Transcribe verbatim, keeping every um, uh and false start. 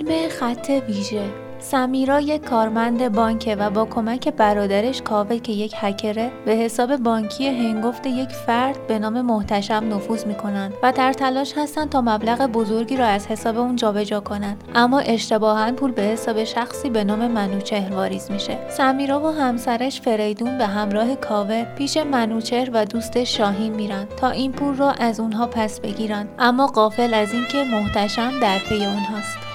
فیلم خط ویژه. سمیرا یک کارمند بانکه و با کمک برادرش کاوه که یک هکره به حساب بانکی هنگفت یک فرد به نام محتشم نفوذ میکنند و در تلاش هستند تا مبلغ بزرگی را از حساب اون جابجا کنند، اما اشتباهاً پول به حساب شخصی به نام منوچهر واریز میشه. سمیرا و همسرش فریدون به همراه کاوه پیش منوچهر و دوستش شاهین میرن تا این پول را از اونها پس بگیرن، اما غافل از اینکه محتشم در پی اونهاست.